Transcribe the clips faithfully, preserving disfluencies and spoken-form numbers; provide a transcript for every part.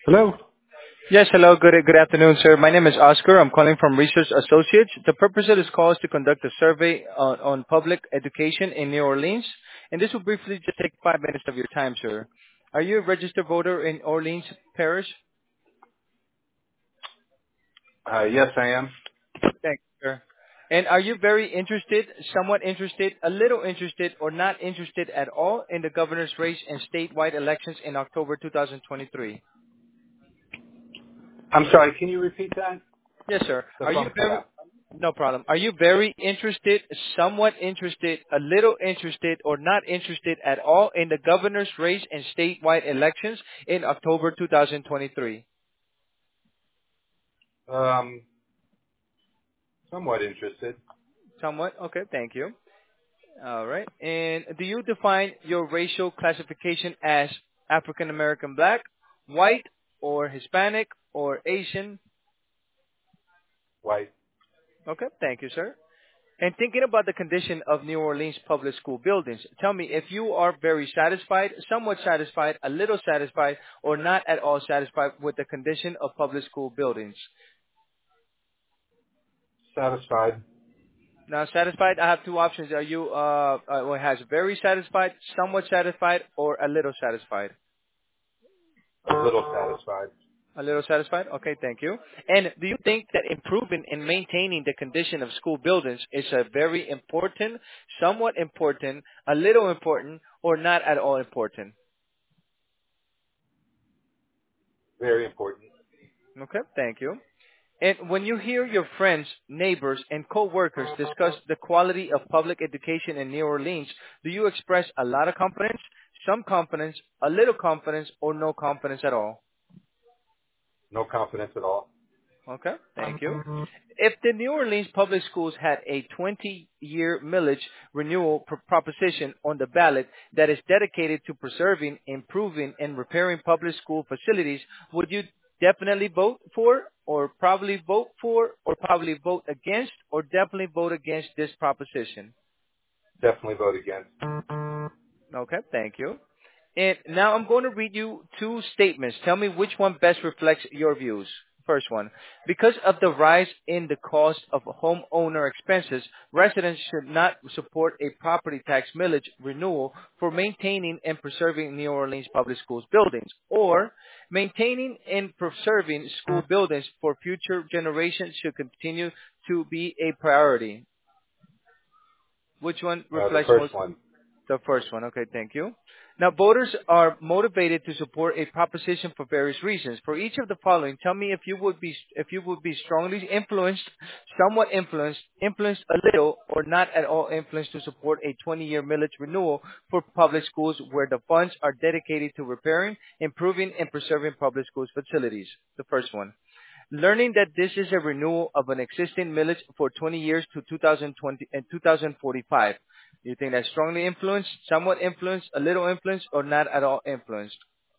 Hello? Yes, hello. Good good afternoon, sir. My name is Oscar. I'm calling from Research Associates. The purpose of this call is to conduct a survey on, on public education in New Orleans, and this will briefly just take five minutes of your time, sir. Are you a registered voter in Orleans Parish? Uh, yes, I am. Thank you, sir. And are you very interested, somewhat interested, a little interested, or not interested at all in the governor's race and statewide elections in October two thousand twenty-three? I'm sorry, can you repeat that? Yes, sir. The Are you phone cut very out. No problem. Are you very interested, somewhat interested, a little interested, or not interested at all in the governor's race and statewide elections in October two thousand twenty-three? Um, somewhat interested. Somewhat? Okay, thank you. All right. And do you define your racial classification as African American black, white, or Hispanic, or Asian? White. Okay, thank you, sir. And thinking about the condition of New Orleans public school buildings, tell me if you are very satisfied, somewhat satisfied, a little satisfied, or not at all satisfied with the condition of public school buildings. Satisfied. Now, satisfied, I have two options. Are you, uh, uh well, it has very satisfied, somewhat satisfied, or a little satisfied? A little satisfied. A little satisfied? Okay, thank you. And do you think that improving and maintaining the condition of school buildings is a very important, somewhat important, a little important, or not at all important? Very important. Okay, thank you. And when you hear your friends, neighbors, and co-workers discuss the quality of public education in New Orleans, do you express a lot of confidence, some confidence, a little confidence, or no confidence at all? No confidence at all. Okay, thank you. If the New Orleans Public Schools had a twenty-year millage renewal pr- proposition on the ballot that is dedicated to preserving, improving, and repairing public school facilities, would you definitely vote for, or probably vote for, or probably vote against, or definitely vote against this proposition? Definitely vote against. Okay, thank you. And now I'm going to read you two statements. Tell me which one best reflects your views. First one. Because of the rise in the cost of homeowner expenses, residents should not support a property tax millage renewal for maintaining and preserving New Orleans public schools buildings, or maintaining and preserving school buildings for future generations should continue to be a priority. Which one Uh, the reflects first most? one. The first one. Okay, thank you. Now, voters are motivated to support a proposition for various reasons. For each of the following, tell me if you would be if you would be strongly influenced, somewhat influenced, influenced a little, or not at all influenced to support a twenty-year millage renewal for public schools where the funds are dedicated to repairing, improving, and preserving public schools facilities. The first one. Learning that this is a renewal of an existing millage for twenty years to two thousand twenty and two thousand forty-five. Do you think that's strongly influenced, somewhat influenced, a little influenced, or not at all influenced?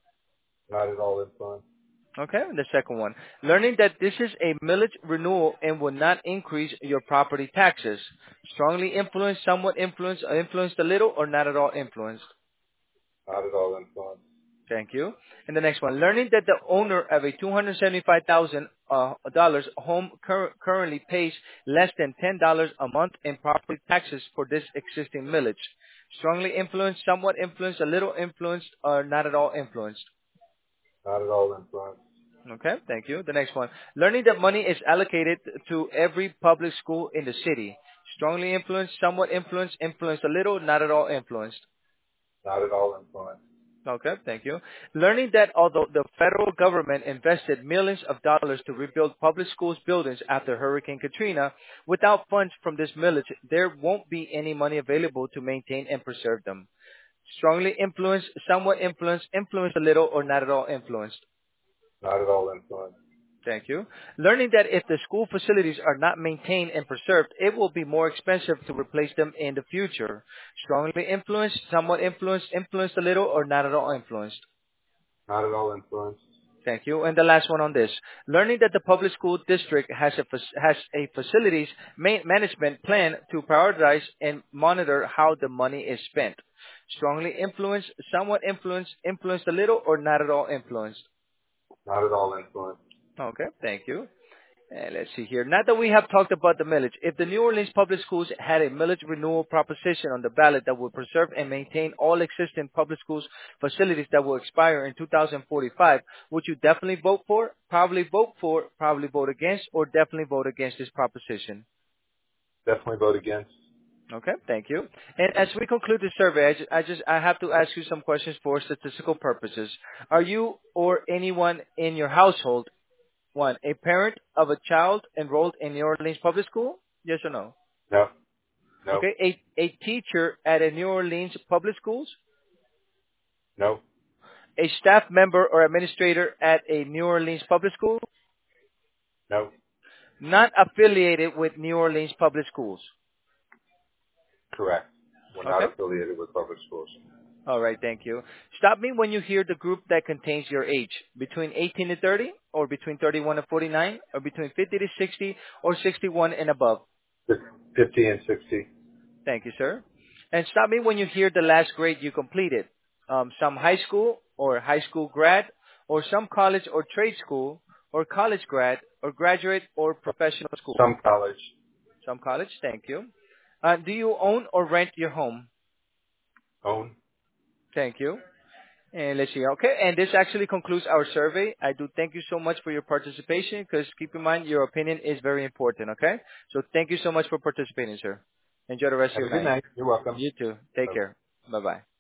Not at all influenced. Okay, the second one. Learning that this is a millage renewal and will not increase your property taxes. Strongly influenced, somewhat influenced, or influenced a little, or not at all influenced? Not at all influenced. Thank you. And the next one, learning that the owner of a two hundred seventy-five thousand dollars uh, dollars home cur- currently pays less than ten dollars a month in property taxes for this existing millage. Strongly influenced, somewhat influenced, a little influenced, or not at all influenced. Not at all influenced. Okay, thank you. The next one, learning that money is allocated to every public school in the city. Strongly influenced, somewhat influenced, influenced a little, not at all influenced. Not at all influenced. Okay, thank you. Learning that although the federal government invested millions of dollars to rebuild public schools buildings after Hurricane Katrina, without funds from this millage, there won't be any money available to maintain and preserve them. Strongly influenced, somewhat influenced, influenced a little, or not at all influenced. Not at all influenced. Thank you. Learning that if the school facilities are not maintained and preserved, it will be more expensive to replace them in the future. Strongly influenced, somewhat influenced, influenced a little, or not at all influenced. Not at all influenced. Thank you. And the last one on this. Learning that the public school district has a, fac- has a facilities ma- management plan to prioritize and monitor how the money is spent. Strongly influenced, somewhat influenced, influenced a little, or not at all influenced. Not at all influenced. Okay, thank you. And let's see here. Now that we have talked about the millage, if the New Orleans Public Schools had a millage renewal proposition on the ballot that would preserve and maintain all existing public schools facilities that will expire in two thousand forty-five, would you definitely vote for, probably vote for, probably vote against, or definitely vote against this proposition? Definitely vote against. Okay, thank you. And as we conclude the survey, I just, I just I have to ask you some questions for statistical purposes. Are you or anyone in your household, one, a parent of a child enrolled in New Orleans Public School? Yes or no? No. No. Okay, a, a teacher at a New Orleans Public Schools? No. A staff member or administrator at a New Orleans Public School? No. Not affiliated with New Orleans Public Schools. Correct. We're not Okay. affiliated with public schools. All right, thank you. Stop me when you hear the group that contains your age. Between eighteen to thirty, or between thirty-one to forty-nine, or between fifty to sixty, or sixty-one and above. fifty and sixty. Thank you, sir. And stop me when you hear the last grade you completed. Um, some high school or high school grad, or some college or trade school, or college grad, or graduate or professional school. Some college. Some college, thank you. Uh, do you own or rent your home? Own. Thank you. And let's see. Okay, and this actually concludes our survey. I do thank you so much for your participation, because keep in mind your opinion is very important. Okay, so thank you so much for participating, sir. Enjoy the rest of Have a your good night. night. You're welcome. You too. Take Bye. care. Bye bye.